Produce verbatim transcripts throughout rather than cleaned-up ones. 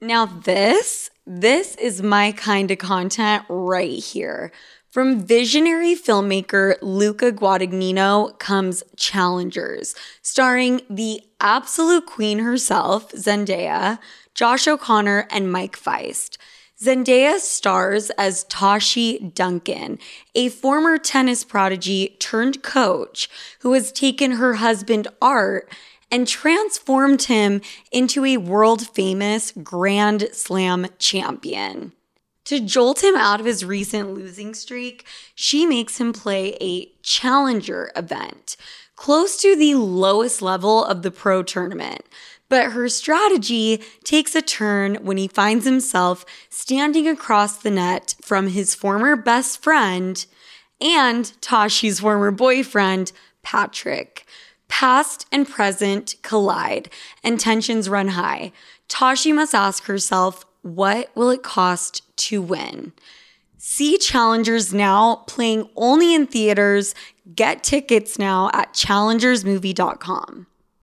Now this, this is my kind of content right here. From visionary filmmaker Luca Guadagnino comes Challengers, starring the absolute queen herself, Zendaya, Josh O'Connor, and Mike Feist. Zendaya stars as Tashi Duncan, a former tennis prodigy turned coach who has taken her husband Art and transformed him into a world-famous Grand Slam champion. To jolt him out of his recent losing streak, she makes him play a challenger event, close to the lowest level of the pro tournament. But her strategy takes a turn when he finds himself standing across the net from his former best friend and Tashi's former boyfriend, Patrick. Past and present collide, and tensions run high. Tashi must ask herself, what will it cost to win? See Challengers now, playing only in theaters. Get tickets now at challengers movie dot com.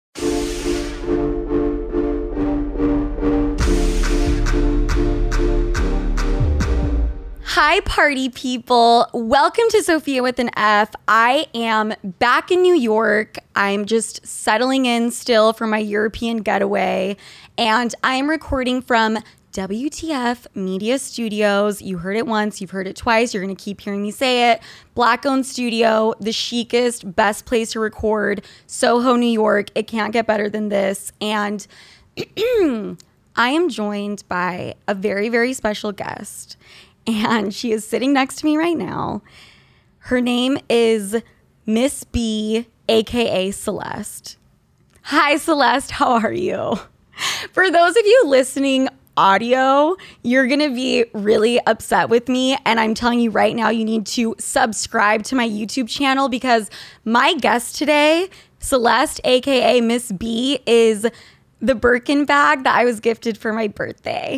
Hi, party people. Welcome to Sophia with an F. I am back in New York. I'm just settling in still for my European getaway, and I'm recording from W T F Media Studios. You heard it once, you've heard it twice, you're going to keep hearing me say it. Black-owned studio, the chicest, best place to record, Soho, New York. It can't get better than this. And I am joined by a very, very special guest. And she is sitting next to me right now. Her name is Miss B, A K A Celeste. Hi, Celeste. How are you? For those of you listening audio, you're going to be really upset with me. And I'm telling you right now, you need to subscribe to my YouTube channel because my guest today, Celeste, A K A Miss B, is the Birkin bag that I was gifted for my birthday.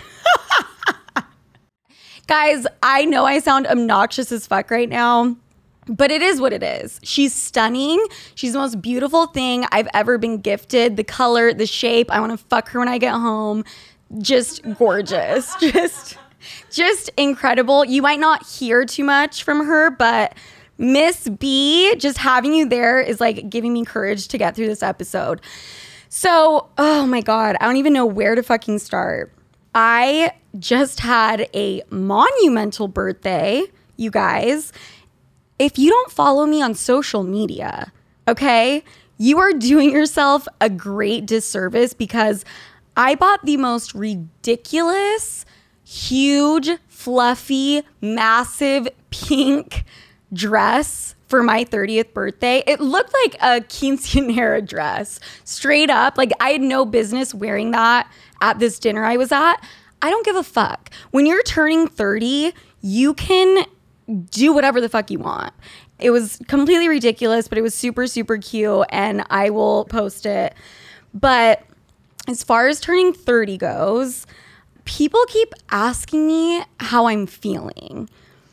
Guys, I know I sound obnoxious as fuck right now, but it is what it is. She's stunning. She's the most beautiful thing I've ever been gifted. The color, the shape. I want to fuck her when I get home. Just gorgeous. Just, just incredible. You might not hear too much from her, but Miss B, just having you there is like giving me courage to get through this episode. So, oh my God, I don't even know where to fucking start. I just had a monumental birthday, you guys. If you don't follow me on social media, okay, you are doing yourself a great disservice because I bought the most ridiculous, huge, fluffy, massive pink dress for my thirtieth birthday. It looked like a quinceañera dress, straight up. Like I had no business wearing that at this dinner I was at. I don't give a fuck. When you're turning thirty, you can do whatever the fuck you want. It was completely ridiculous, but it was super, super cute, and I will post it. But as far as turning thirty goes, people keep asking me how I'm feeling.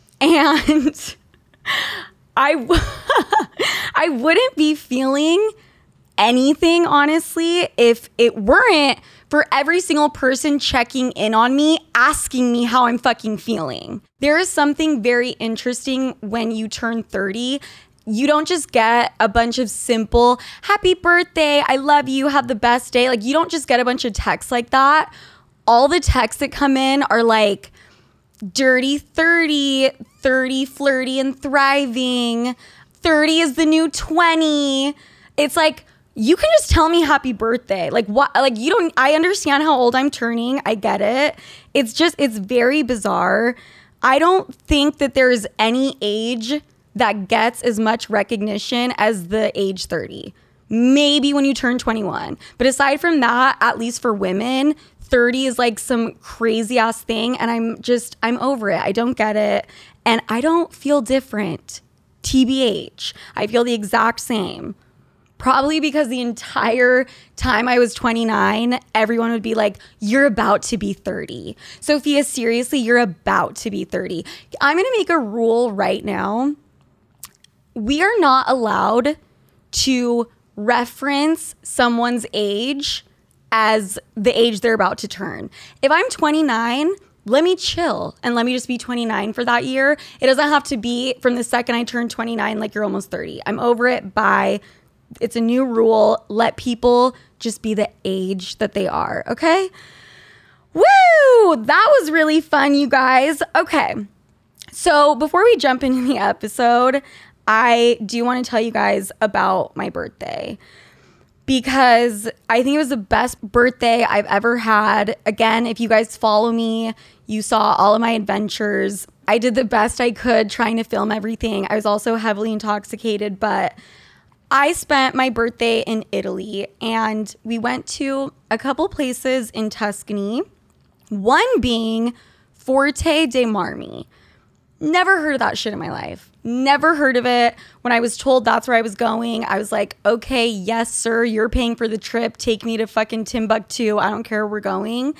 And I, w- I wouldn't be feeling anything, honestly, if it weren't for every single person checking in on me, asking me how I'm fucking feeling. There is something very interesting when you turn thirty. You don't just get a bunch of simple, happy birthday, I love you, have the best day. Like, you don't just get a bunch of texts like that. All the texts that come in are like, dirty thirty, thirty, flirty and thriving, thirty is the new twenty. It's like, you can just tell me happy birthday. Like what? Like you don't, I understand how old I'm turning. I get it. It's just, it's very bizarre. I don't think that there's any age that gets as much recognition as the age thirty. Maybe when you turn twenty-one. But aside from that, at least for women, thirty is like some crazy ass thing. And I'm just, I'm over it. I don't get it. And I don't feel different. T B H. I feel the exact same. Probably because the entire time I was twenty-nine, everyone would be like, you're about to be thirty. Sophia, seriously, you're about to be thirty. I'm going to make a rule right now. We are not allowed to reference someone's age as the age they're about to turn. If I'm twenty-nine, let me chill and let me just be twenty-nine for that year. It doesn't have to be from the second I turn twenty-nine like you're almost thirty. I'm over it. Bye. It's a new rule. Let people just be the age that they are, okay? Woo! That was really fun, you guys. Okay. So before we jump into the episode, I do want to tell you guys about my birthday, because I think it was the best birthday I've ever had. Again, if you guys follow me, you saw all of my adventures. I did the best I could trying to film everything. I was also heavily intoxicated, but I spent my birthday in Italy, and we went to a couple places in Tuscany, one being Forte dei Marmi. Never heard of that shit in my life. Never heard of it. When I was told that's where I was going, I was like, okay, yes, sir, you're paying for the trip. Take me to fucking Timbuktu. I don't care where we're going.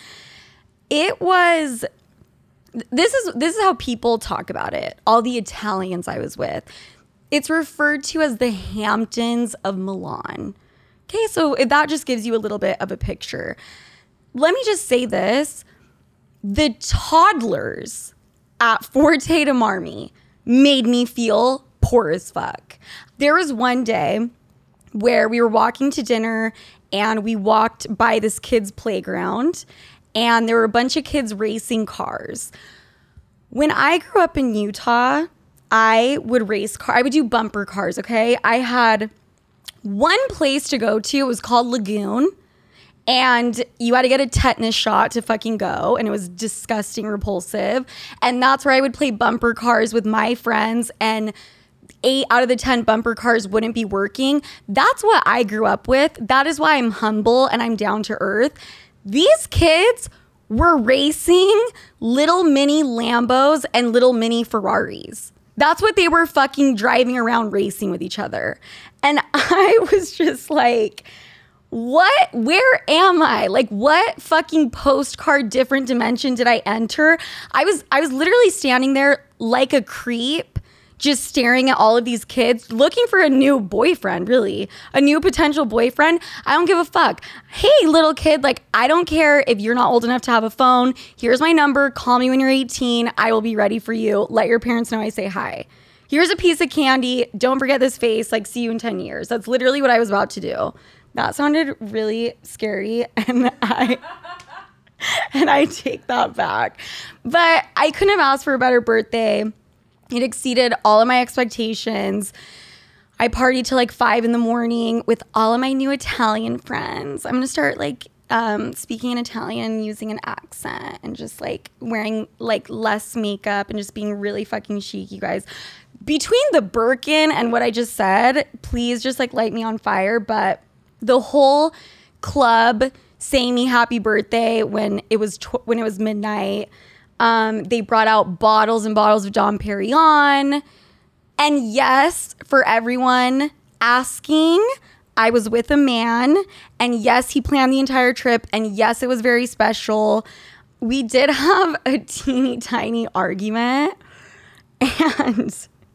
It was, this is, this is how people talk about it. All the Italians I was with. It's referred to as the Hamptons of Milan. Okay, so that just gives you a little bit of a picture. Let me just say this. The toddlers at Forte dei Marmi made me feel poor as fuck. There was one day where we were walking to dinner and we walked by this kid's playground and there were a bunch of kids racing cars. When I grew up in Utah, I would race car. I would do bumper cars, okay? I had one place to go to. It was called Lagoon. And you had to get a tetanus shot to fucking go. And it was disgusting, repulsive. And that's where I would play bumper cars with my friends. And eight out of the ten bumper cars wouldn't be working. That's what I grew up with. That is why I'm humble and I'm down to earth. These kids were racing little mini Lambos and little mini Ferraris. That's what they were fucking driving around racing with each other. And I was just like, what? Where am I? Like, what fucking postcard different dimension did I enter? I was I was literally standing there like a creep, just staring at all of these kids, looking for a new boyfriend, really. A new potential boyfriend. I don't give a fuck. Hey, little kid, like, I don't care if you're not old enough to have a phone. Here's my number. Call me when you're eighteen. I will be ready for you. Let your parents know I say hi. Here's a piece of candy. Don't forget this face. Like, see you in ten years. That's literally what I was about to do. That sounded really scary, and I and I take that back. But I couldn't have asked for a better birthday. It exceeded all of my expectations. I partied till like five in the morning with all of my new Italian friends. I'm gonna start like um, speaking in Italian, using an accent, and just like wearing like less makeup and just being really fucking chic, you guys. Between the Birkin and what I just said, please just like light me on fire. But the whole club saying me happy birthday when it was tw- when it was midnight. Um, they brought out bottles and bottles of Dom Perignon. And yes, for everyone asking, I was with a man. And yes, he planned the entire trip. And yes, it was very special. We did have a teeny tiny argument. And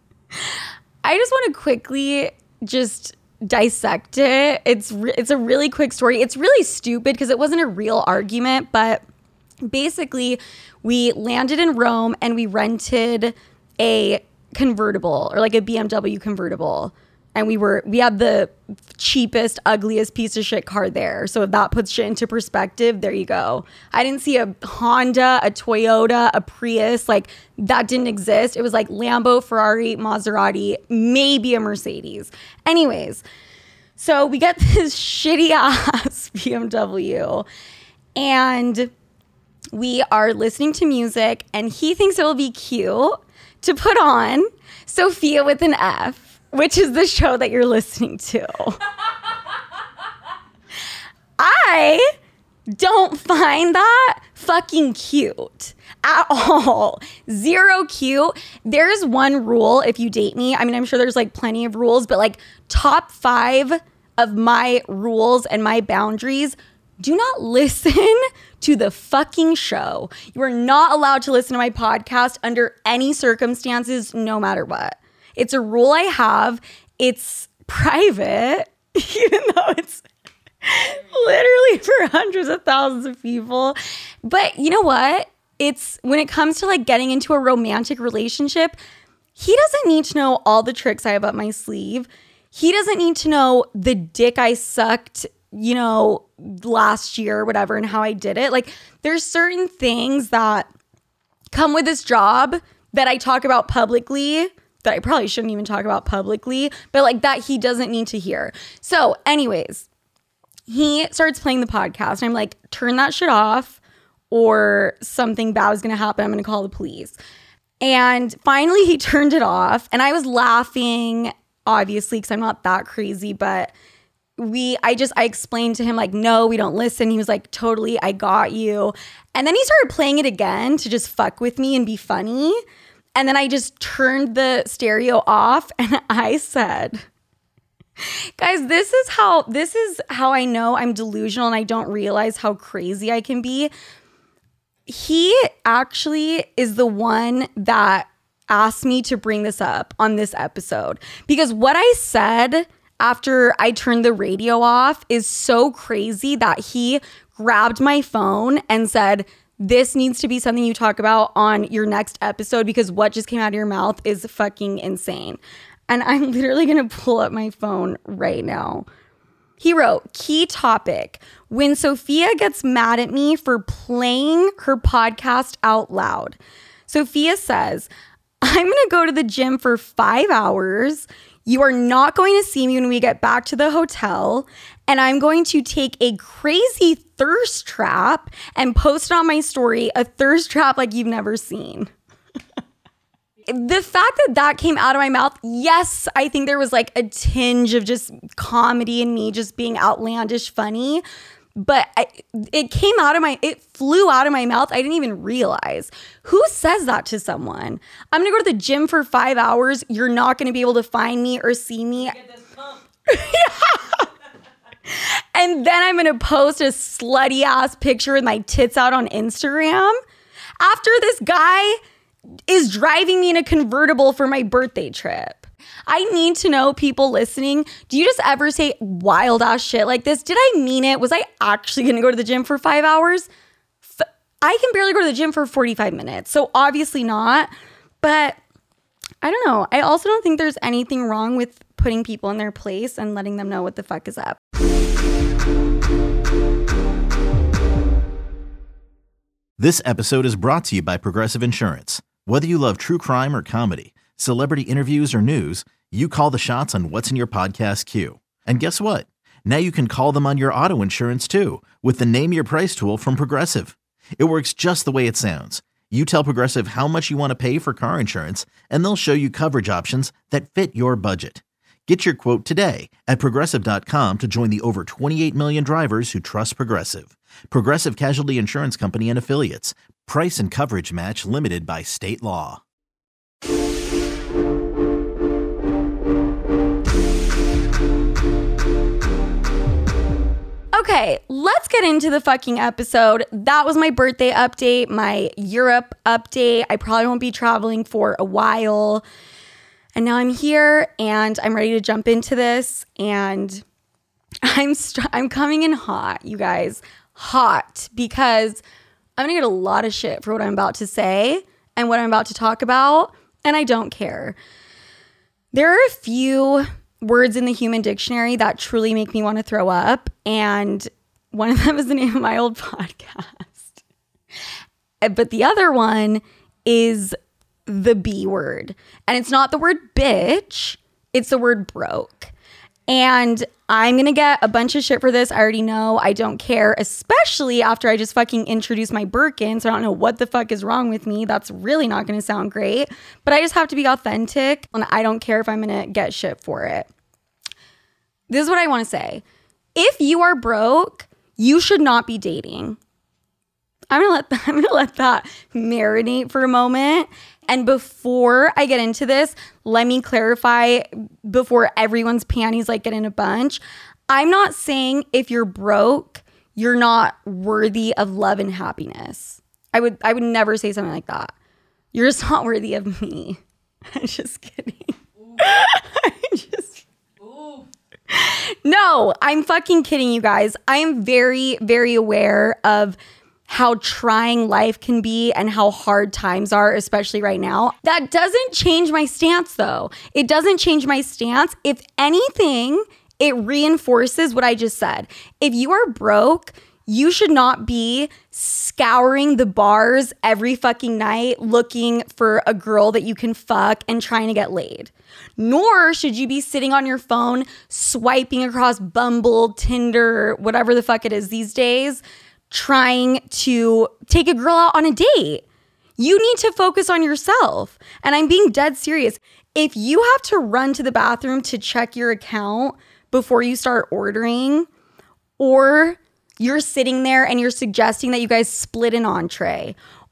I just want to quickly just dissect it. It's re- it's a really quick story. It's really stupid because it wasn't a real argument, but basically we landed in Rome and we rented a convertible, or like a B M W convertible, and we were we had the cheapest, ugliest piece of shit car there. So if that puts shit into perspective, there you go. I didn't see a Honda, a Toyota, a Prius. Like, that didn't exist. It was like Lambo, Ferrari, Maserati, maybe a Mercedes. Anyways, so we get this shitty ass B M W, and we are listening to music, and he thinks it will be cute to put on Sophia with an F, which is the show that you're listening to. I don't find that fucking cute at all. Zero cute. There's one rule if you date me. I mean, I'm sure there's like plenty of rules, but like top five of my rules and my boundaries: do not listen to the fucking show. You are not allowed to listen to my podcast under any circumstances, no matter what. It's a rule I have. It's private, even though it's Literally for hundreds of thousands of people. But you know what? It's when it comes to like getting into a romantic relationship, he doesn't need to know all the tricks I have up my sleeve. He doesn't need to know the dick I sucked, you know, last year or whatever, and how I did it. Like, there's certain things that come with this job that I talk about publicly that I probably shouldn't even talk about publicly, but like that he doesn't need to hear. So anyways, he starts playing the podcast and I'm like, turn that shit off or something bad is going to happen. I'm going to call the police. And finally he turned it off and I was laughing, obviously, because I'm not that crazy, but we, I just, I explained to him like, no, we don't listen. He was like, totally, I got you. And then he started playing it again to just fuck with me and be funny. And then I just turned the stereo off and I said, guys, this is how, this is how I know I'm delusional and I don't realize how crazy I can be. He actually is the one that asked me to bring this up on this episode because what I said after I turned the radio off is so crazy that he grabbed my phone and said, this needs to be something you talk about on your next episode because what just came out of your mouth is fucking insane. And I'm literally going to pull up my phone right now. He wrote, key topic, when Sophia gets mad at me for playing her podcast out loud. Sophia says, I'm going to go to the gym for five hours. You are not going to see me when we get back to the hotel. And I'm going to take a crazy thirst trap and post on my story, a thirst trap like you've never seen. The fact that that came out of my mouth, yes, I think there was like a tinge of just comedy and me just being outlandish funny. But I, it came out of my, it flew out of my mouth. I didn't even realize. Who says that to someone? I'm going to go to the gym for five hours. You're not going to be able to find me or see me. Get this pump. Yeah. And then I'm going to post a slutty ass picture with my tits out on Instagram after this guy is driving me in a convertible for my birthday trip. I need to know, people listening, do you just ever say wild ass shit like this? Did I mean it? Was I actually going to go to the gym for five hours? F- I can barely go to the gym for forty-five minutes. So obviously not. But I don't know. I also don't think there's anything wrong with putting people in their place and letting them know what the fuck is up. This episode is brought to you by Progressive Insurance. Whether you love true crime or comedy, celebrity interviews or news, you call the shots on what's in your podcast queue. And guess what? Now you can call them on your auto insurance too with the Name Your Price tool from Progressive. It works just the way it sounds. You tell Progressive how much you want to pay for car insurance, and they'll show you coverage options that fit your budget. Get your quote today at Progressive dot com to join the over twenty-eight million drivers who trust Progressive. Progressive Casualty Insurance Company and Affiliates. Price and coverage match limited by state law. Okay, let's get into the fucking episode. That was my birthday update, my Europe update. I probably won't be traveling for a while. And now I'm here and I'm ready to jump into this. And I'm st- I'm coming in hot, you guys. Hot, because I'm gonna get a lot of shit for what I'm about to say and what I'm about to talk about, and I don't care. There are a few words in the Human Dictionary that truly make me want to throw up, and one of them is the name of my old podcast. But the other one is the B word, and it's not the word bitch, it's the word broke. And I'm going to get a bunch of shit for this. I already know. I don't care, especially after I just fucking introduced my Birkin. So I don't know what the fuck is wrong with me. That's really not going to sound great. But I just have to be authentic, and I don't care if I'm going to get shit for it. This is what I want to say. If you are broke, you should not be dating. I'm going to let I'm going to let that marinate for a moment. And before I get into this, let me clarify before everyone's panties like get in a bunch. I'm not saying if you're broke, you're not worthy of love and happiness. I would I would never say something like that. You're just not worthy of me. I'm just kidding. I'm just Ooh. No, I'm fucking kidding you guys. I am very, very aware of how trying life can be and how hard times are, especially right now. That doesn't change my stance though. It doesn't change my stance. If anything, it reinforces what I just said. If you are broke, you should not be scouring the bars every fucking night looking for a girl that you can fuck and trying to get laid. Nor should you be sitting on your phone swiping across Bumble, Tinder, whatever the fuck it is these days, trying to take a girl out on a date. You need to focus on yourself. And I'm being dead serious. If you have to run to the bathroom to check your account before you start ordering, or you're sitting there and you're suggesting that you guys split an entree,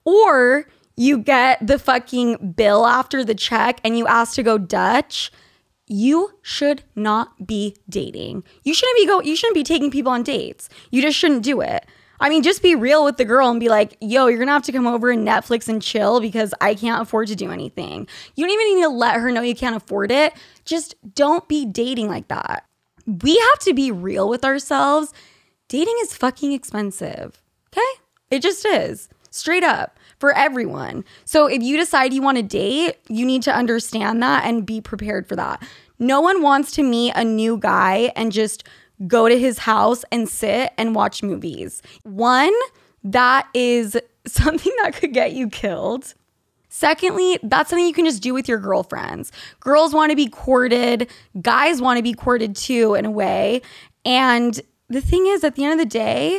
or you get the fucking bill after the check and you ask to go Dutch, you should not be dating. You shouldn't be go. You shouldn't be taking people on dates. You just shouldn't do it. I mean, just be real with the girl and be like, yo, you're gonna have to come over and Netflix and chill because I can't afford to do anything. You don't even need to let her know you can't afford it. Just don't be dating like that. We have to be real with ourselves. Dating is fucking expensive, okay? It just is, straight up, for everyone. So if you decide you want to date, you need to understand that and be prepared for that. No one wants to meet a new guy and just go to his house and sit and watch movies. One, that is something that could get you killed. Secondly, that's something you can just do with your girlfriends. Girls want to be courted. Guys want to be courted too, in a way. And the thing is, at the end of the day,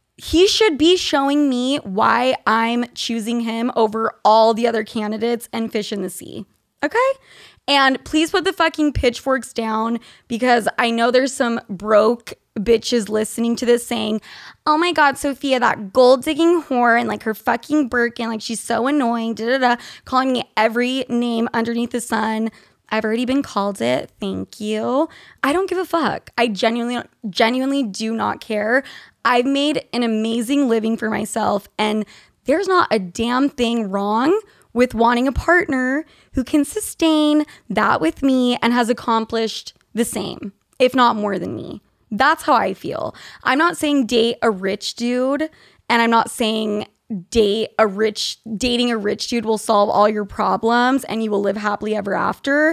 he should be showing me why I'm choosing him over all the other candidates and fish in the sea. Okay? And please put the fucking pitchforks down, because I know there's some broke bitches listening to this saying, oh my God, Sophia, that gold digging whore and like her fucking Birkin, like she's so annoying, da da da, calling me every name underneath the sun. I've already been called it. Thank you. I don't give a fuck. I genuinely, genuinely do not care. I've made an amazing living for myself, and there's not a damn thing wrong with wanting a partner who can sustain that with me and has accomplished the same, if not more than me. That's how I feel. I'm not saying date a rich dude, and I'm not saying date a rich, dating a rich dude will solve all your problems and you will live happily ever after.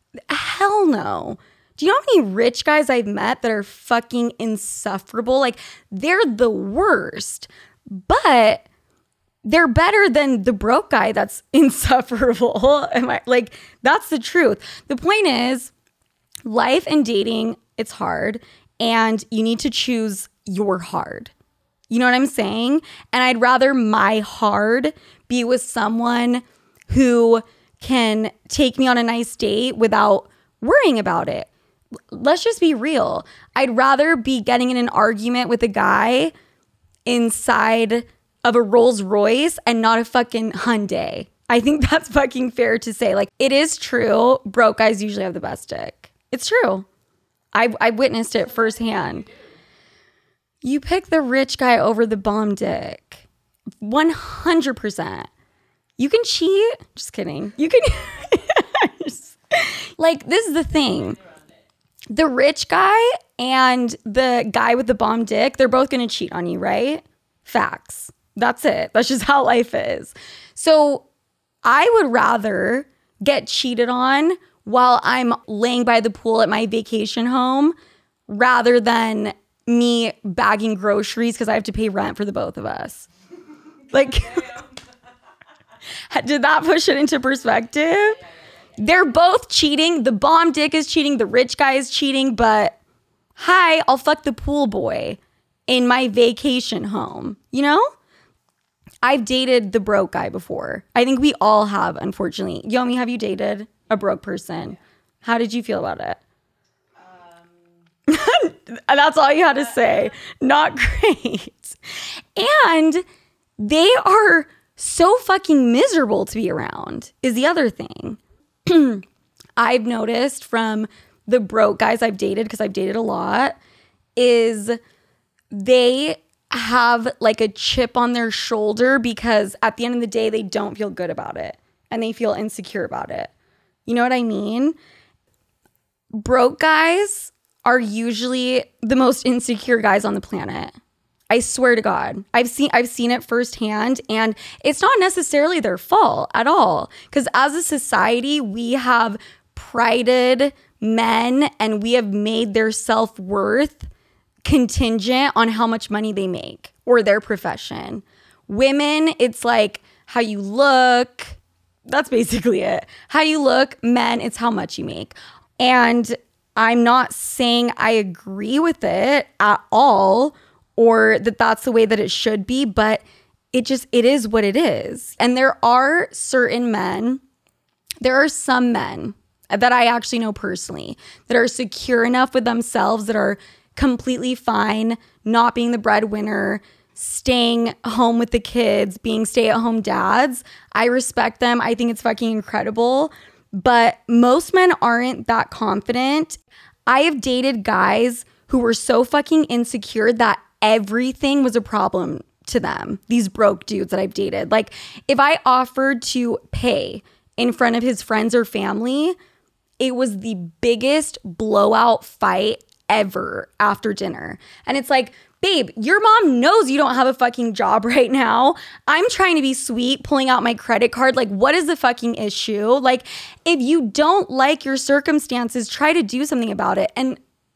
Hell no. Do you know how many rich guys I've met that are fucking insufferable? Like, they're the worst, but they're better than the broke guy that's insufferable. Am I like, that's the truth. The point is, life and dating, it's hard, and you need to choose your hard. You know what I'm saying? And I'd rather my hard be with someone who can take me on a nice date without worrying about it. Let's just be real. I'd rather be getting in an argument with a guy inside of a Rolls Royce and not a fucking Hyundai. I think that's fucking fair to say. Like, it is true. Broke guys usually have the best dick. It's true. I I witnessed it firsthand. You pick the rich guy over the bomb dick. one hundred percent. You can cheat. Just kidding. You can. Like, this is the thing. The rich guy and the guy with the bomb dick, they're both going to cheat on you, right? Facts. That's it. That's just how life is. So I would rather get cheated on while I'm laying by the pool at my vacation home rather than me bagging groceries because I have to pay rent for the both of us. Like, did that push it into perspective? They're both cheating. The bomb dick is cheating. The rich guy is cheating. But hi, I'll fuck the pool boy in my vacation home. You know? I've dated the broke guy before. I think we all have, unfortunately. Yomi, have you dated a broke person? How did you feel about it? Um, That's all you had to say. Not great. And they are so fucking miserable to be around is the other thing. I've noticed from the broke guys I've dated, because I've dated a lot, is they have like a chip on their shoulder because at the end of the day, they don't feel good about it and they feel insecure about it. You know what I mean? Broke guys are usually the most insecure guys on the planet. I swear to God. I've seen I've seen it firsthand, and it's not necessarily their fault at all. Because as a society, we have prided men and we have made their self-worth contingent on how much money they make or their profession. Women, it's like how you look. That's basically it. How you look. Men, it's how much you make. And I'm not saying I agree with it at all, or that that's the way that it should be, but it just, it is what it is. And there are certain men, there are some men that I actually know personally that are secure enough with themselves, that are completely fine not being the breadwinner, staying home with the kids, being stay-at-home dads. I respect them. I think it's fucking incredible. But most men aren't that confident. I have dated guys who were so fucking insecure that everything was a problem to them. These broke dudes that I've dated. Like, if I offered to pay in front of his friends or family, it was the biggest blowout fight ever after dinner. And it's like, babe, your mom knows you don't have a fucking job right now. I'm trying to be sweet, pulling out my credit card. Like, what is the fucking issue? Like, if you don't like your circumstances, try to do something about it. And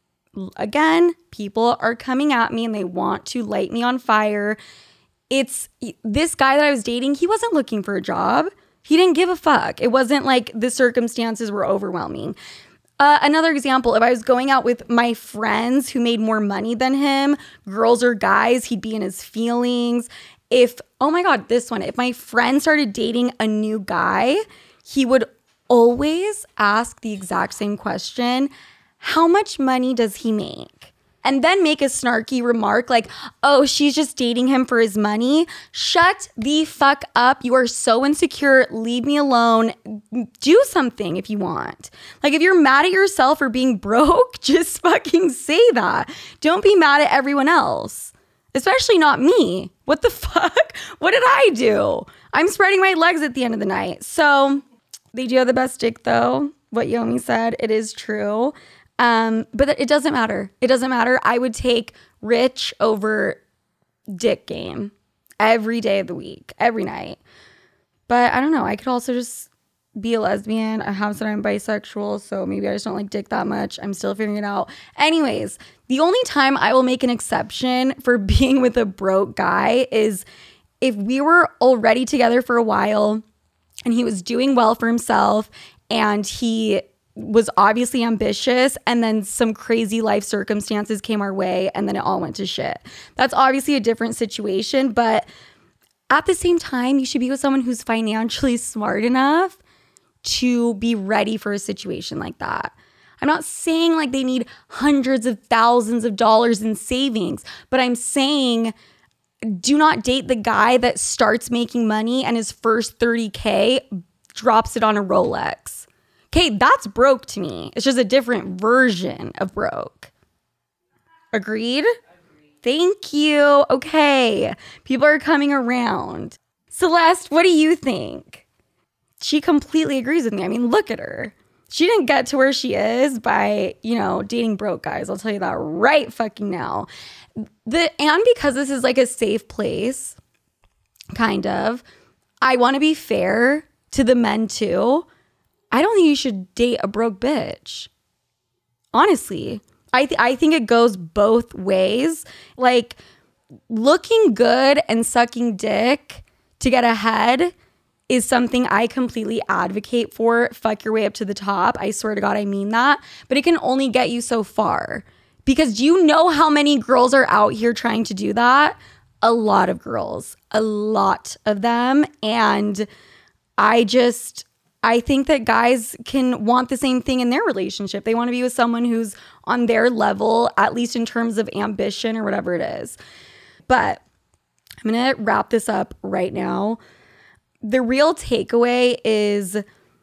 again, people are coming at me and they want to light me on fire. It's this guy that I was dating, he wasn't looking for a job. He didn't give a fuck. It wasn't like the circumstances were overwhelming. Uh, another example, if I was going out with my friends who made more money than him, girls or guys, he'd be in his feelings. If, oh my God, this one, if my friend started dating a new guy, he would always ask the exact same question: how much money does he make? And then make a snarky remark like, oh, she's just dating him for his money. Shut the fuck up. You are so insecure. Leave me alone. Do something if you want. Like, if you're mad at yourself for being broke, just fucking say that. Don't be mad at everyone else, especially not me. What the fuck? What did I do? I'm spreading my legs at the end of the night. So they do have the best dick though. What Yomi said, it is true. Um, but it doesn't matter. It doesn't matter. I would take rich over dick game every day of the week, every night. But I don't know. I could also just be a lesbian. I have said I'm bisexual, so maybe I just don't like dick that much. I'm still figuring it out. Anyways, the only time I will make an exception for being with a broke guy is if we were already together for a while and he was doing well for himself and he was obviously ambitious, and then some crazy life circumstances came our way and then it all went to shit. That's obviously a different situation, but at the same time, you should be with someone who's financially smart enough to be ready for a situation like that. I'm not saying like they need hundreds of thousands of dollars in savings, but I'm saying do not date the guy that starts making money and his first thirty K drops it on a Rolex. Okay, that's broke to me. It's just a different version of broke. Agreed? Agreed. Thank you. Okay. People are coming around. Celeste, what do you think? She completely agrees with me. I mean, look at her. She didn't get to where she is by, you know, dating broke guys. I'll tell you that right fucking now. The and because this is like a safe place, kind of, I want to be fair to the men too. I don't think you should date a broke bitch. Honestly, I th- I think it goes both ways. Like, looking good and sucking dick to get ahead is something I completely advocate for. Fuck your way up to the top. I swear to God, I mean that. But it can only get you so far. Because do you know how many girls are out here trying to do that? A lot of girls. A lot of them. And I just... I think that guys can want the same thing in their relationship. They want to be with someone who's on their level, at least in terms of ambition or whatever it is. But I'm going to wrap this up right now. The real takeaway is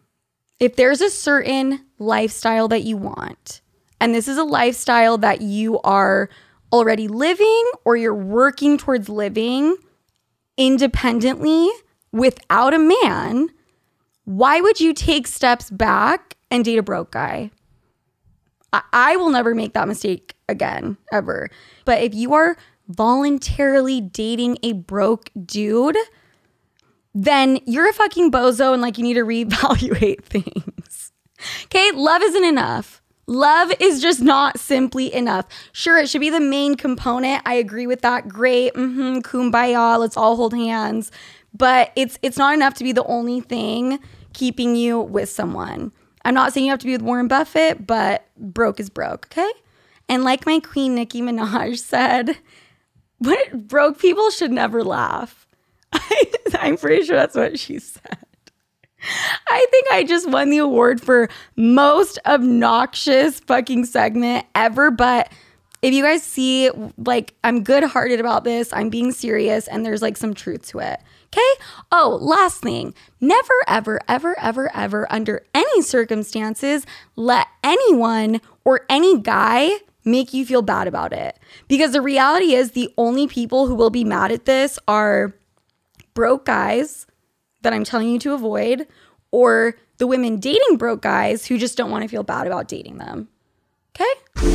if there's a certain lifestyle that you want, and this is a lifestyle that you are already living or you're working towards living independently without a man, why would you take steps back and date a broke guy? I, I will never make that mistake again, ever. But if you are voluntarily dating a broke dude, then you're a fucking bozo and like you need to reevaluate things. Okay, love isn't enough. Love is just not simply enough. Sure, it should be the main component. I agree with that. Great. Mm-hmm. Kumbaya. Let's all hold hands. But it's it's not enough to be the only thing keeping you with someone. I'm not saying you have to be with Warren Buffett, but broke is broke, okay? And like my queen Nicki Minaj said, what broke people should never laugh. I'm pretty sure that's what she said. I think I just won the award for most obnoxious fucking segment ever. But if you guys see, like, I'm good-hearted about this. I'm being serious, and there's like some truth to it. Okay? Oh, last thing. Never, ever, ever, ever, ever, under any circumstances, let anyone or any guy make you feel bad about it. Because the reality is the only people who will be mad at this are broke guys that I'm telling you to avoid, or the women dating broke guys who just don't want to feel bad about dating them. Okay?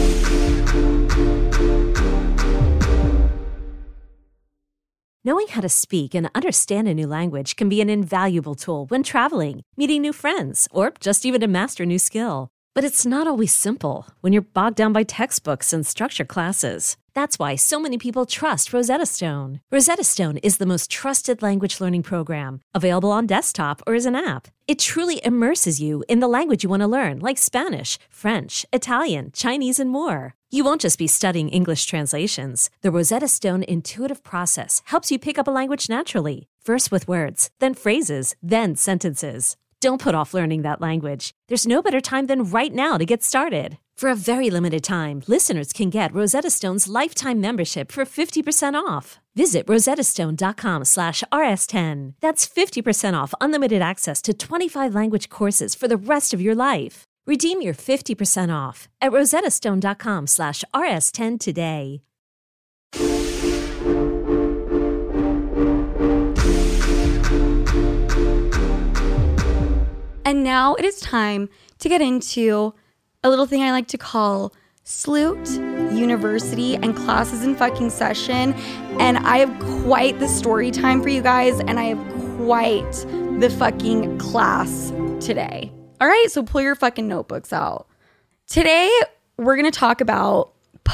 Knowing how to speak and understand a new language can be an invaluable tool when traveling, meeting new friends, or just even to master a new skill. But it's not always simple when you're bogged down by textbooks and structured classes. That's why so many people trust Rosetta Stone. Rosetta Stone is the most trusted language learning program, available on desktop or as an app. It truly immerses you in the language you want to learn, like Spanish, French, Italian, Chinese, and more. You won't just be studying English translations. The Rosetta Stone intuitive process helps you pick up a language naturally, first with words, then phrases, then sentences. Don't put off learning that language. There's no better time than right now to get started. For a very limited time, listeners can get Rosetta Stone's lifetime membership for fifty percent off. Visit rosettastone.com slash rs10. That's fifty percent off unlimited access to twenty-five language courses for the rest of your life. Redeem your fifty percent off at rosettastone.com slash rs10 today. And now it is time to get into a little thing I like to call Sloot University and classes in fucking session. And I have quite the story time for you guys, and I have quite the fucking class today. All right, so pull your fucking notebooks out. Today, we're going to talk about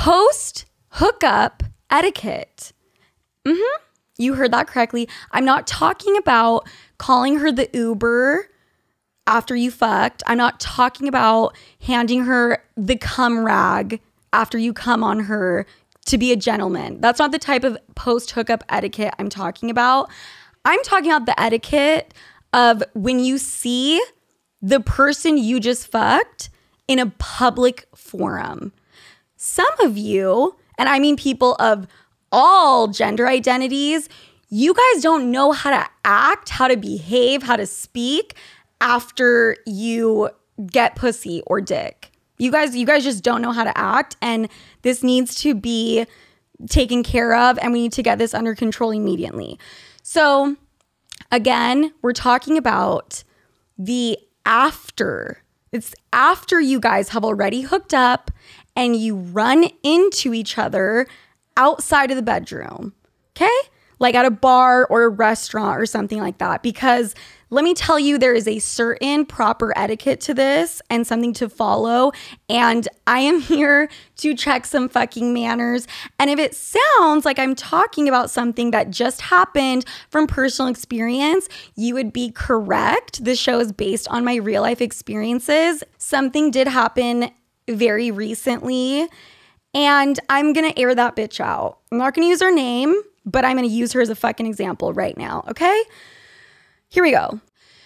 post-hookup etiquette. Mm-hmm. You heard that correctly. I'm not talking about calling her the Uber after you fucked. I'm not talking about handing her the cum rag after you cum on her to be a gentleman. That's not the type of post-hookup etiquette I'm talking about. I'm talking about the etiquette of when you see the person you just fucked in a public forum. Some of you, and I mean people of all gender identities, you guys don't know how to act, how to behave, how to speak after you get pussy or dick. You guys, you guys just don't know how to act, and this needs to be taken care of, and we need to get this under control immediately. So again, we're talking about the after. It's after you guys have already hooked up and you run into each other outside of the bedroom, okay? Like at a bar or a restaurant or something like that. Because let me tell you, there is a certain proper etiquette to this and something to follow. And I am here to check some fucking manners. And if it sounds like I'm talking about something that just happened from personal experience, you would be correct. This show is based on my real life experiences. Something did happen very recently, and I'm going to air that bitch out. I'm not going to use her name, but I'm going to use her as a fucking example right now, okay? Here we go.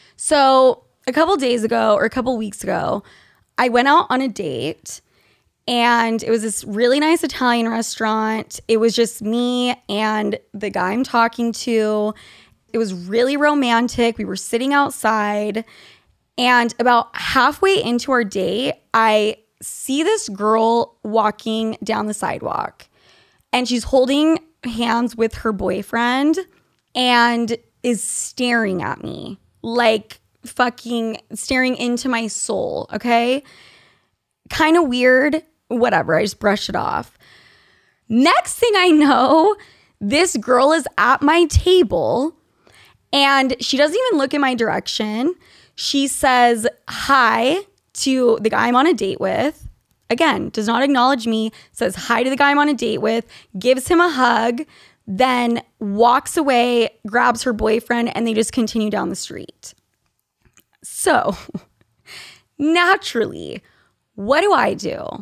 So a couple days ago or a couple weeks ago, I went out on a date, and it was this really nice Italian restaurant. It was just me and the guy I'm talking to. It was really romantic. We were sitting outside, and about halfway into our date, I see this girl walking down the sidewalk, and she's holding hands with her boyfriend and is staring at me, like fucking staring into my soul, okay? kind of weird. Whatever, I just brushed it off. Next thing I know, this girl is at my table and she doesn't even look in my direction. She says hi to the guy I'm on a date with. Again, does not acknowledge me, says hi to the guy I'm on a date with, gives him a hug, then walks away, grabs her boyfriend, and they just continue down the street. So, naturally, what do I do?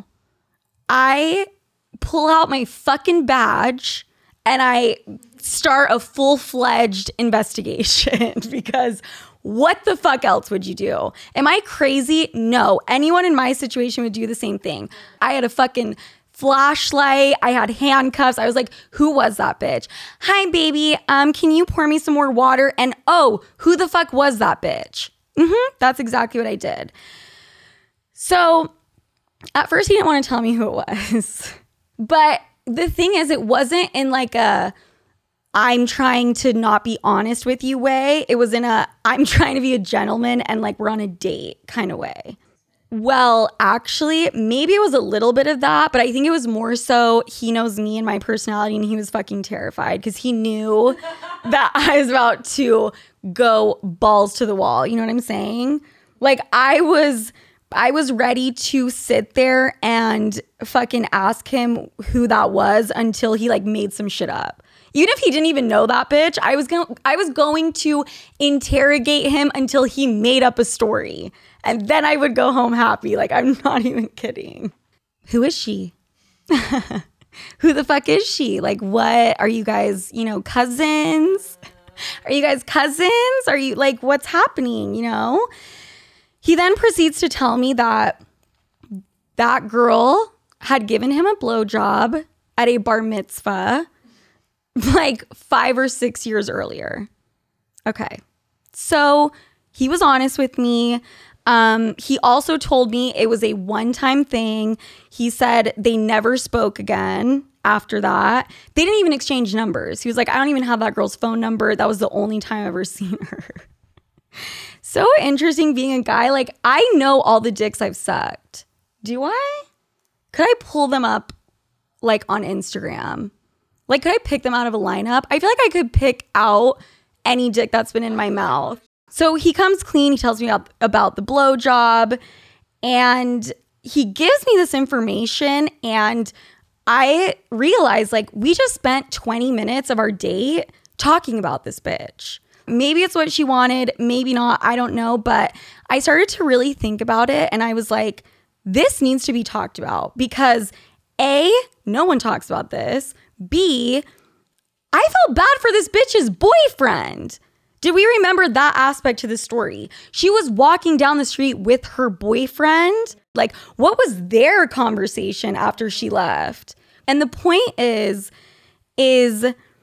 I pull out my fucking badge and I start a full-fledged investigation because what the fuck else would you do? Am I crazy? No. Anyone in my situation would do the same thing. I had a fucking flashlight. I had handcuffs. I was like, who was that bitch? Hi, baby. Um, can you pour me some more water? And oh, who the fuck was that bitch? Mm-hmm. That's exactly what I did. So at first, he didn't want to tell me who it was. But the thing is, it wasn't in like a, I'm trying to not be honest with you way. It was in a, I'm trying to be a gentleman and like we're on a date kind of way. Well, actually, maybe it was a little bit of that, but I think it was more so he knows me and my personality and he was fucking terrified because he knew that I was about to go balls to the wall. You know what I'm saying? Like I was... I was ready to sit there and fucking ask him who that was until he like made some shit up. Even if he didn't even know that bitch, I was going I was going to interrogate him until he made up a story. And then I would go home happy. Like, I'm not even kidding. Who is she? Who the fuck is she? Like, what? Are you guys, you know, cousins? Are you guys cousins? Are you like, what's happening, you know? He then proceeds to tell me that that girl had given him a blowjob at a bar mitzvah like five or six years earlier. Okay. So he was honest with me. Um, he also told me it was a one-time thing. He said they never spoke again after that. They didn't even exchange numbers. He was like, I don't even have that girl's phone number. That was the only time I've ever seen her. So interesting being a guy. Like, I know all the dicks I've sucked. Do I? Could I pull them up like on Instagram? Like, could I pick them out of a lineup? I feel like I could pick out any dick that's been in my mouth. So he comes clean. He tells me about, about the blowjob and he gives me this information. And I realize like we just spent twenty minutes of our date talking about this bitch. Maybe it's what she wanted, maybe not, I don't know. But I started to really think about it and I was like, this needs to be talked about because A, no one talks about this. B, I felt bad for this bitch's boyfriend. Did we remember that aspect to the story? She was walking down the street with her boyfriend. Like, what was their conversation after she left? And the point is, is...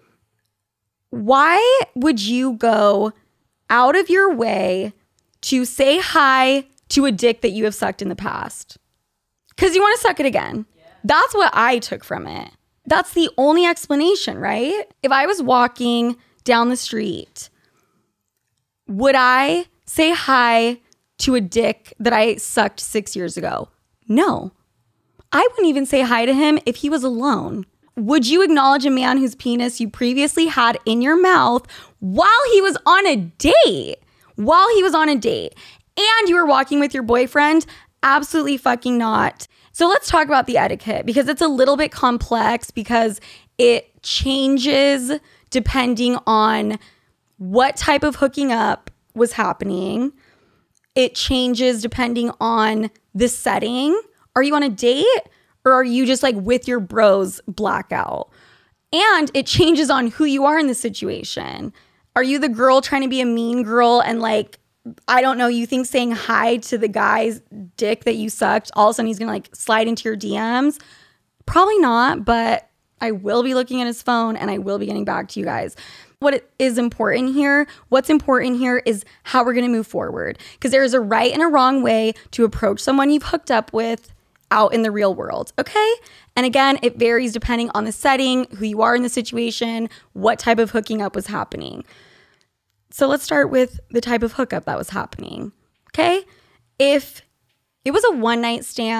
why would you go out of your way to say hi to a dick that you have sucked in the past? Because you want to suck it again. Yeah. That's what I took from it. That's the only explanation, right? If I was walking down the street, would I say hi to a dick that I sucked six years ago? No. I wouldn't even say hi to him if he was alone. Would you acknowledge a man whose penis you previously had in your mouth while he was on a date? While he was on a date and you were walking with your boyfriend? Absolutely fucking not. So let's talk about the etiquette because it's a little bit complex because it changes depending on what type of hooking up was happening. It changes depending on the setting. Are you on a date? Or are you just like with your bros blackout? And it changes on who you are in the situation. Are you the girl trying to be a mean girl and like, I don't know, you think saying hi to the guy's dick that you sucked, all of a sudden he's gonna like slide into your D Ms? Probably not, but I will be looking at his phone and I will be getting back to you guys. What is important here, what's important here is how we're gonna move forward. Because there is a right and a wrong way to approach someone you've hooked up with out in the real world, okay? And again, it varies depending on the setting, who you are in the situation, what type of hooking up was happening. So let's start with the type of hookup that was happening, okay? If it was a one-night stand,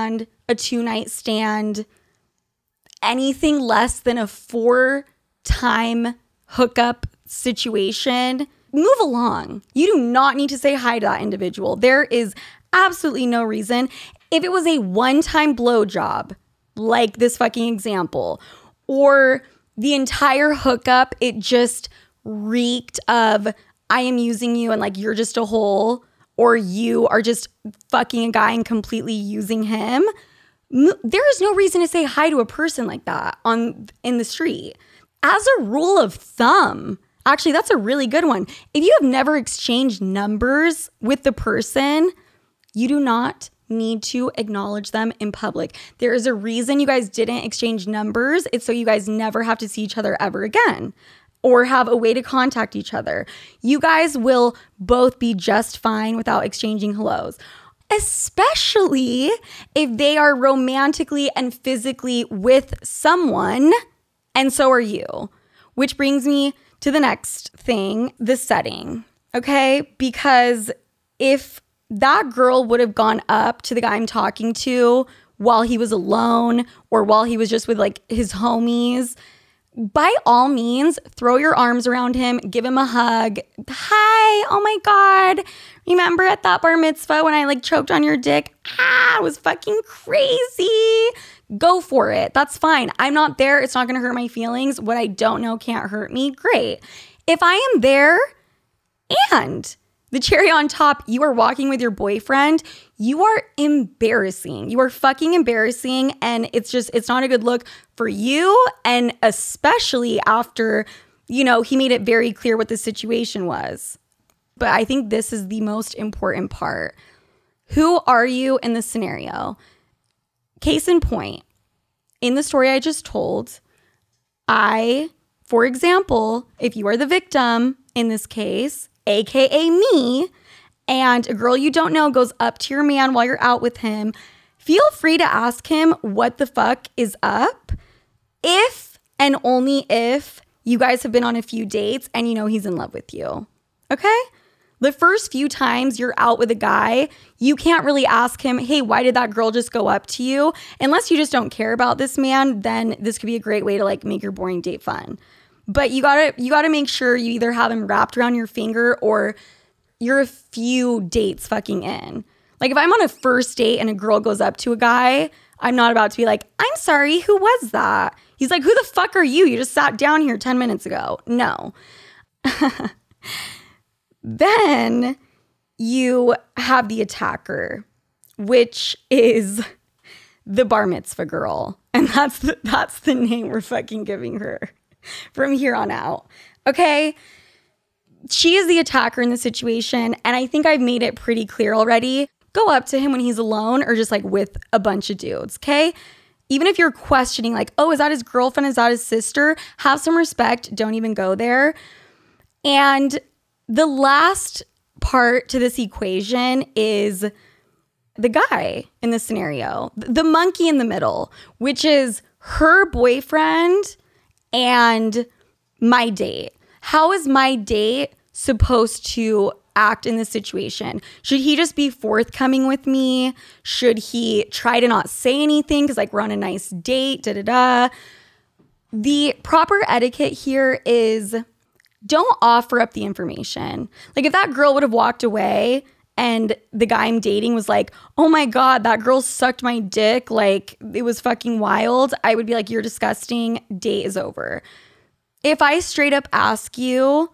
a two-night stand, anything less than a four-time hookup situation, move along. You do not need to say hi to that individual. There is absolutely no reason. If it was a one-time blowjob, like this fucking example, or the entire hookup, it just reeked of I am using you and like you're just a hole, or you are just fucking a guy and completely using him, there is no reason to say hi to a person like that on in the street. As a rule of thumb, actually, that's a really good one. If you have never exchanged numbers with the person, you do not need to acknowledge them in public. There is a reason you guys didn't exchange numbers. It's so you guys never have to see each other ever again or have a way to contact each other. You guys will both be just fine without exchanging hellos, especially if they are romantically and physically with someone, and so are you. Which brings me to the next thing, the setting, okay? Because if that girl would have gone up to the guy I'm talking to while he was alone or while he was just with like his homies, by all means, throw your arms around him, give him a hug. Hi, oh my God. Remember at that bar mitzvah when I like choked on your dick? Ah, it was fucking crazy. Go for it. That's fine. I'm not there. It's not going to hurt my feelings. What I don't know can't hurt me. Great. If I am there and the cherry on top, you are walking with your boyfriend, you are embarrassing. You are fucking embarrassing. And it's just, it's not a good look for you. And especially after, you know, he made it very clear what the situation was. But I think this is the most important part. Who are you in this scenario? Case in point, in the story I just told, I, for example, if you are the victim in this case, A K A me, and a girl you don't know goes up to your man while you're out with him, feel free to ask him what the fuck is up if and only if you guys have been on a few dates and you know he's in love with you, okay? The first few times you're out with a guy, you can't really ask him, hey, why did that girl just go up to you? Unless you just don't care about this man, then this could be a great way to like make your boring date fun. But you gotta you gotta make sure you either have him wrapped around your finger or you're a few dates fucking in. Like if I'm on a first date and a girl goes up to a guy, I'm not about to be like, I'm sorry, who was that? He's like, who the fuck are you? You just sat down here ten minutes ago. No. Then you have the attacker, which is the bar mitzvah girl. And that's the, that's the name we're fucking giving her from here on out. Okay? She is the attacker in the situation. And I think I've made it pretty clear already. Go up to him when he's alone or just like with a bunch of dudes. Okay? Even if you're questioning like, oh, is that his girlfriend? Is that his sister? Have some respect. Don't even go there. And the last part to this equation is the guy in this scenario, the monkey in the middle, which is her boyfriend and my date. How is my date supposed to act in this situation? Should he just be forthcoming with me? Should he try to not say anything because like we're on a nice date, da da da? The proper etiquette here is don't offer up the information. Like if that girl would have walked away and the guy I'm dating was like, oh my God, that girl sucked my dick, like it was fucking wild, I would be like, you're disgusting, date is over. If I straight up ask you,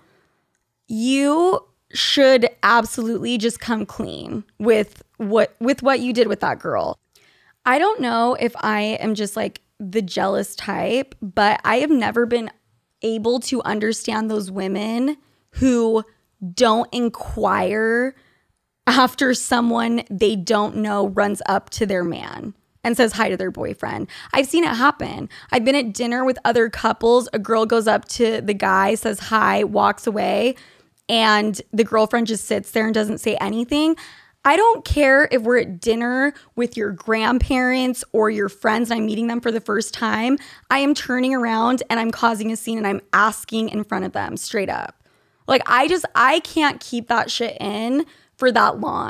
you should absolutely just come clean with what with what you did with that girl. I don't know if I am just like the jealous type, but I have never been able to understand those women who don't inquire after someone they don't know runs up to their man and says hi to their boyfriend. I've seen it happen. I've been at dinner with other couples. A girl goes up to the guy, says hi, walks away, and the girlfriend just sits there and doesn't say anything. I don't care if we're at dinner with your grandparents or your friends and I'm meeting them for the first time. I am turning around and I'm causing a scene and I'm asking in front of them straight up. Like I just, I can't keep that shit in for that long.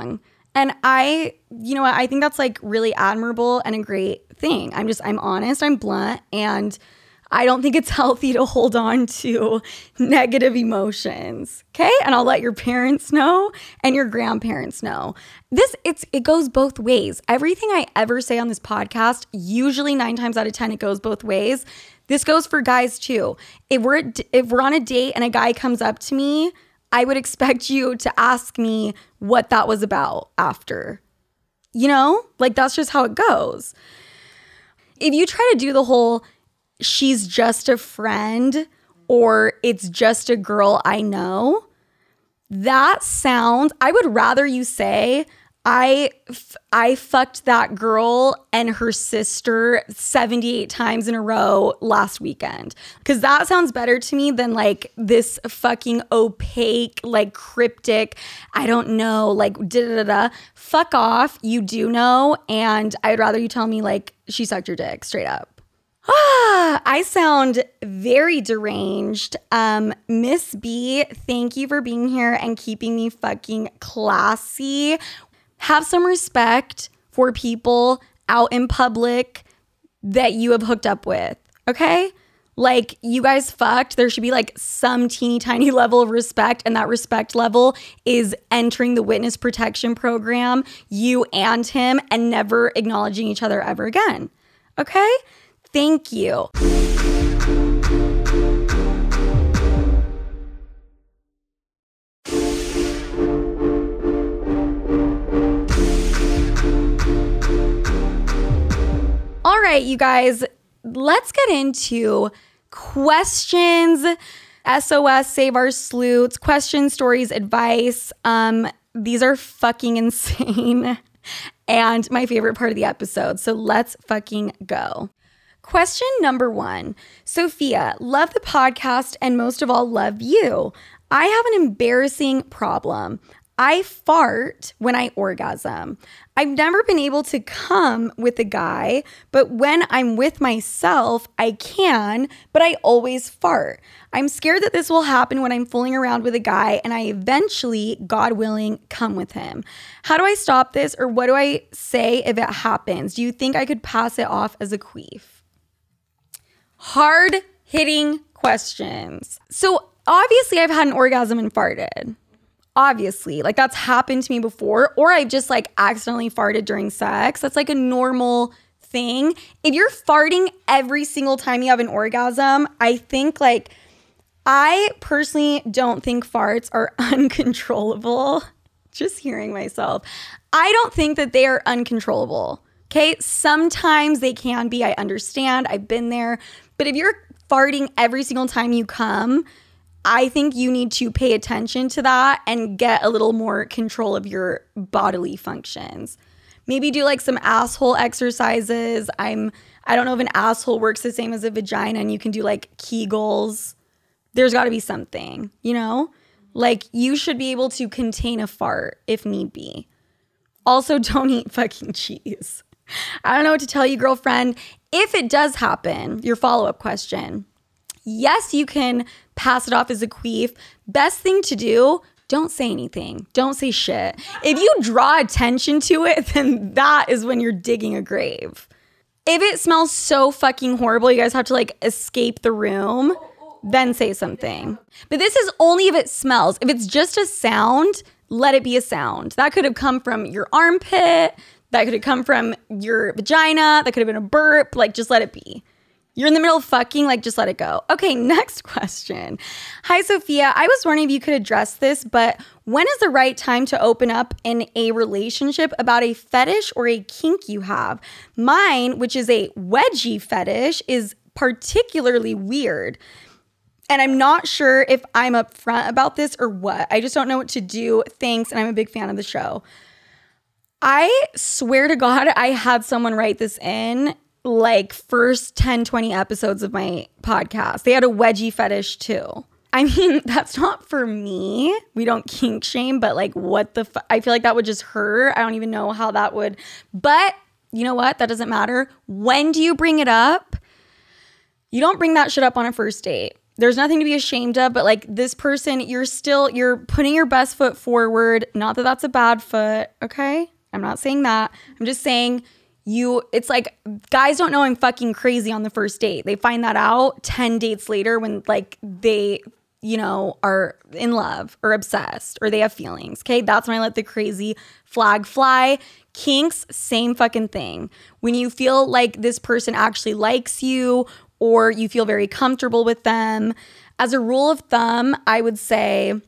And I, you know what, I think that's like really admirable and a great thing. I'm just, I'm honest, I'm blunt, and I don't think it's healthy to hold on to negative emotions. Okay? And I'll let your parents know and your grandparents know. This, it's, it goes both ways. Everything I ever say on this podcast, usually nine times out of ten, it goes both ways. This goes for guys too. If we're, if we're on a date and a guy comes up to me, I would expect you to ask me what that was about after. You know? Like, that's just how it goes. If you try to do the whole, she's just a friend or it's just a girl I know, that sounds, I would rather you say, I, f- I fucked that girl and her sister seventy-eight times in a row last weekend. Because that sounds better to me than like this fucking opaque, like cryptic, I don't know, like da da da da. Fuck off. You do know. And I'd rather you tell me like she sucked your dick straight up. Ah, I sound very deranged. Um, Miss B, thank you for being here and keeping me fucking classy. Have some respect for people out in public that you have hooked up with, okay? Like, you guys fucked. There should be like some teeny tiny level of respect, and that respect level is entering the witness protection program, you and him, and never acknowledging each other ever again, okay? Thank you. All right, you guys, let's get into questions. S O S, Save Our Sleuths, questions, stories, advice. Um, these are fucking insane and my favorite part of the episode. So let's fucking go. Question number one. Sophia, love the podcast and most of all, love you. I have an embarrassing problem. I fart when I orgasm. I've never been able to come with a guy, but when I'm with myself, I can, but I always fart. I'm scared that this will happen when I'm fooling around with a guy and I eventually, God willing, come with him. How do I stop this, or what do I say if it happens? Do you think I could pass it off as a queef? Hard-hitting questions. So obviously I've had an orgasm and farted. Obviously, like that's happened to me before, or I've just like accidentally farted during sex. That's like a normal thing. If you're farting every single time you have an orgasm, I think like, I personally don't think farts are uncontrollable. Just hearing myself. I don't think that they are uncontrollable. Okay, sometimes they can be, I understand, I've been there. But if you're farting every single time you come, I think you need to pay attention to that and get a little more control of your bodily functions. Maybe do like some asshole exercises. I'm, I don't know if an asshole works the same as a vagina and you can do like Kegels. There's got to be something, you know? Like you should be able to contain a fart if need be. Also, don't eat fucking cheese. I don't know what to tell you, girlfriend. If it does happen, your follow-up question, yes, you can pass it off as a queef. Best thing to do, don't say anything. Don't say shit. If you draw attention to it, then that is when you're digging a grave. If it smells so fucking horrible, you guys have to like escape the room, then say something. But this is only if it smells. If it's just a sound, let it be a sound. That could have come from your armpit. That could have come from your vagina. That could have been a burp. Like, just let it be. You're in the middle of fucking, like, just let it go. Okay, next question. Hi, Sophia. I was wondering if you could address this, but when is the right time to open up in a relationship about a fetish or a kink you have? Mine, which is a wedgie fetish, is particularly weird. And I'm not sure if I'm upfront about this or what. I just don't know what to do. Thanks, and I'm a big fan of the show. I swear to God, I had someone write this in like first ten, twenty episodes of my podcast. They had a wedgie fetish too. I mean, that's not for me. We don't kink shame, but like what the fu- I feel like that would just hurt. I don't even know how that would. But you know what? That doesn't matter. When do you bring it up? You don't bring that shit up on a first date. there's nothing to be ashamed of, but like this person, you're still, you're putting your best foot forward. Not that that's a bad foot, okay? I'm not saying that. I'm just saying you, it's like guys don't know I'm fucking crazy on the first date. They find that out ten dates later when like they, you know, are in love or obsessed or they have feelings, okay? That's when I let the crazy flag fly. Kinks, same fucking thing. When you feel like this person actually likes you or you feel very comfortable with them, as a rule of thumb, I would say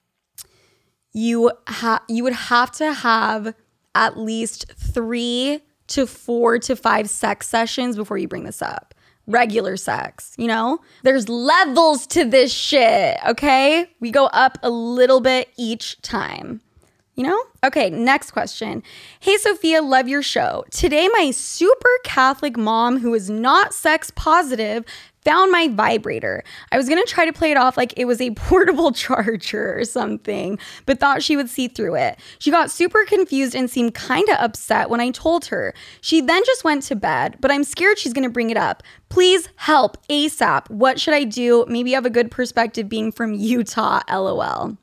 you ha- you would have to have at least three to four to five sex sessions before you bring this up. Regular sex, you know? There's levels to this shit, okay? We go up a little bit each time. You know? Okay, next question. Hey, Sophia, love your show. Today, my super Catholic mom, who is not sex positive, found my vibrator. I was going to try to play it off like it was a portable charger or something, but thought she would see through it. She got super confused and seemed kind of upset when I told her. She then just went to bed, but I'm scared she's going to bring it up. Please help ASAP. What should I do? Maybe you have a good perspective being from Utah, LOL.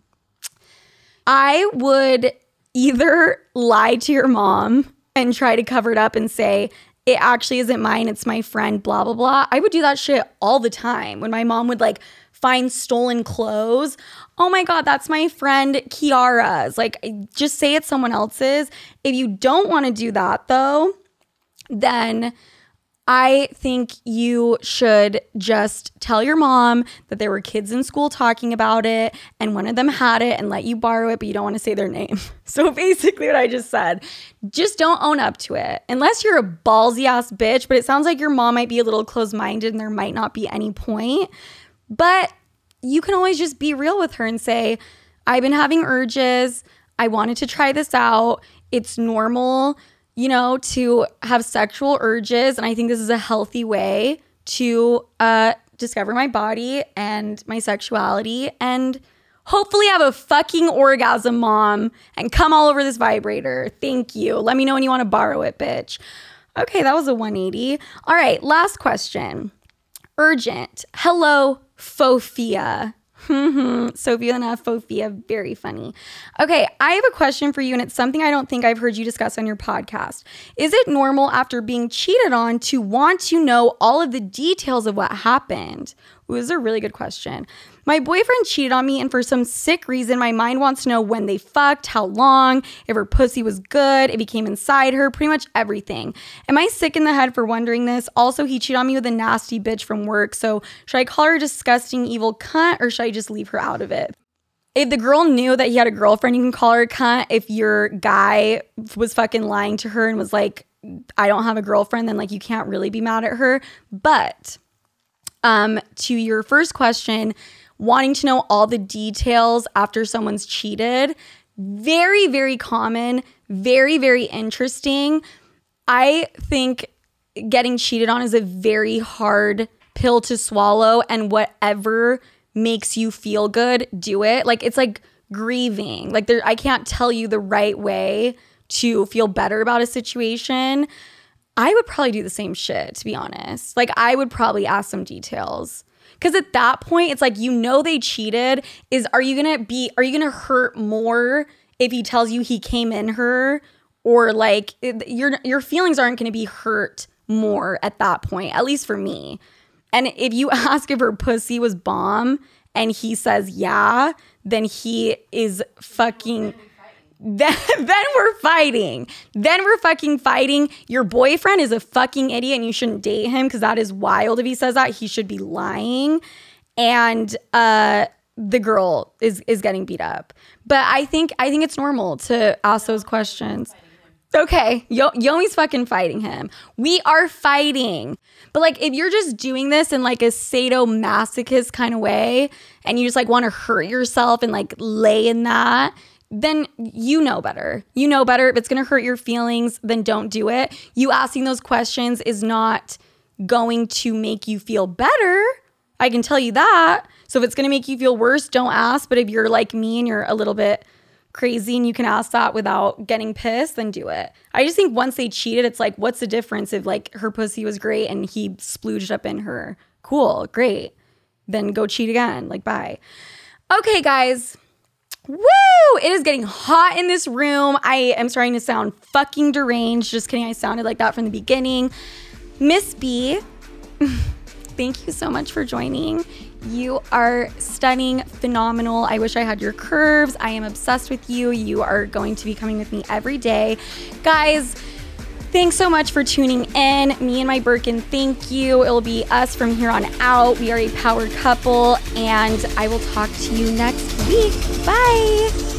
I would either lie to your mom and try to cover it up and say, it actually isn't mine, it's my friend, blah, blah, blah. I would do that shit all the time when my mom would like find stolen clothes. Oh my God, that's my friend Kiara's. Like, just say it's someone else's. If you don't want to do that though, then I think you should just tell your mom that there were kids in school talking about it and one of them had it and let you borrow it, but you don't want to say their name. So basically what I just said, just don't own up to it unless you're a ballsy ass bitch, but it sounds like your mom might be a little closed-minded and there might not be any point. But you can always just be real with her and say, I've been having urges. I wanted to try this out. It's normal, you know, to have sexual urges. And I think this is a healthy way to uh, discover my body and my sexuality and hopefully have a fucking orgasm, mom, and come all over this vibrator. Thank you. Let me know when you want to borrow it, bitch. Okay, that was a one eighty. All right, last question. Urgent. Hello, Fofia. Sophia and Fofia, very funny. Okay, I have a question for you, and it's something I don't think I've heard you discuss on your podcast. Is it normal after being cheated on to want to know all of the details of what happened? Ooh, this is a really good question. My boyfriend cheated on me, and for some sick reason, my mind wants to know when they fucked, how long, if her pussy was good, if he came inside her, pretty much everything. Am I sick in the head for wondering this? Also, he cheated on me with a nasty bitch from work, so should I call her a disgusting evil cunt, or should I just leave her out of it? If the girl knew that he had a girlfriend, you can call her a cunt. If your guy was fucking lying to her and was like, I don't have a girlfriend, then like you can't really be mad at her. But um, to your first question, wanting to know all the details after someone's cheated, very, very common, very, very interesting. I think getting cheated on is a very hard pill to swallow, and whatever makes you feel good, do it. Like, it's like grieving. Like, there, I can't tell you the right way to feel better about a situation. I would probably do the same shit, to be honest. Like, I would probably ask some details. Because at that point, it's like, you know they cheated. Is are you gonna be? Are you gonna hurt more if he tells you he came in her, or like it, your your feelings aren't gonna be hurt more at that point? At least for me. And if you ask if her pussy was bomb and he says yeah, then he is fucking. Then, then we're fighting. Then we're fucking fighting. Your boyfriend is a fucking idiot and you shouldn't date him because that is wild. If he says that, he should be lying. And uh, the girl is is getting beat up. But I think I think it's normal to ask those questions. Okay, Yo- Yomi's fucking fighting him. We are fighting. But like, if you're just doing this in like a sadomasochist kind of way and you just like want to hurt yourself and like lay in that, then you know better. You know better. If it's going to hurt your feelings, then don't do it. You asking those questions is not going to make you feel better. I can tell you that. So if it's going to make you feel worse, don't ask. But if you're like me and you're a little bit crazy and you can ask that without getting pissed, then do it. I just think once they cheated, it's like, what's the difference if like her pussy was great and he splooged up in her? Cool, great. then go cheat again. Like, bye. Okay, guys. Woo! It is getting hot in this room. I am starting to sound fucking deranged. Just kidding. I sounded like that from the beginning. Miss B, thank you so much for joining. You are stunning, phenomenal. I wish I had your curves. I am obsessed with you. You are going to be coming with me every day. Guys, thanks so much for tuning in. Me and my Birkin, thank you. It will be us from here on out. We are a power couple, and I will talk to you next week. Bye.